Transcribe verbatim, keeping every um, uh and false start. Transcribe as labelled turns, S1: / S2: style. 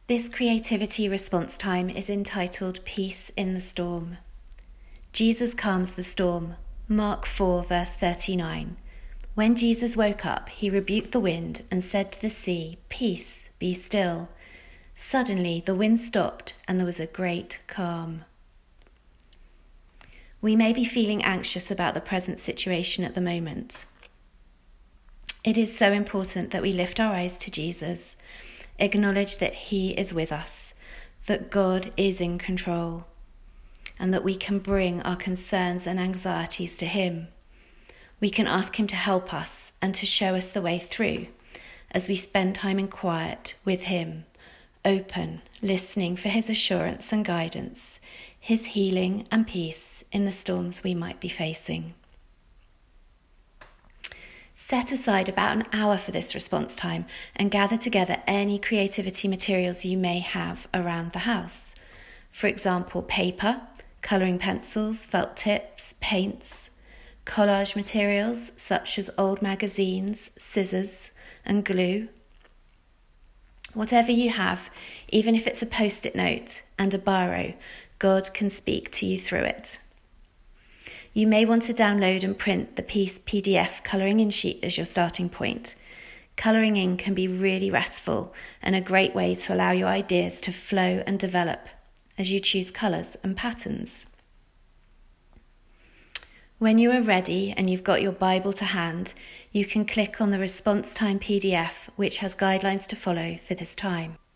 S1: This creativity response time is entitled Peace in the Storm. Jesus calms the storm. Mark four, verse thirty-nine. When Jesus woke up, he rebuked the wind and said to the sea, "Peace, be still." Suddenly the wind stopped and there was a great calm. We may be feeling anxious about the present situation at the moment. It is so important that we lift our eyes to Jesus, acknowledge that he is with us, that God is in control, and that we can bring our concerns and anxieties to him. We can ask him to help us and to show us the way through as we spend time in quiet with him, open, listening for his assurance and guidance, his healing and peace in the storms we might be facing. Set aside about an hour for this response time and gather together any creativity materials you may have around the house. For example, paper, colouring pencils, felt tips, paints, collage materials such as old magazines, scissors and glue. Whatever you have, even if it's a post-it note and a biro, God can speak to you through it. You may want to download and print the Peace P D F colouring in sheet as your starting point. Colouring in can be really restful and a great way to allow your ideas to flow and develop as you choose colours and patterns. When you are ready and you've got your Bible to hand, you can click on the Response Time P D F, which has guidelines to follow for this time.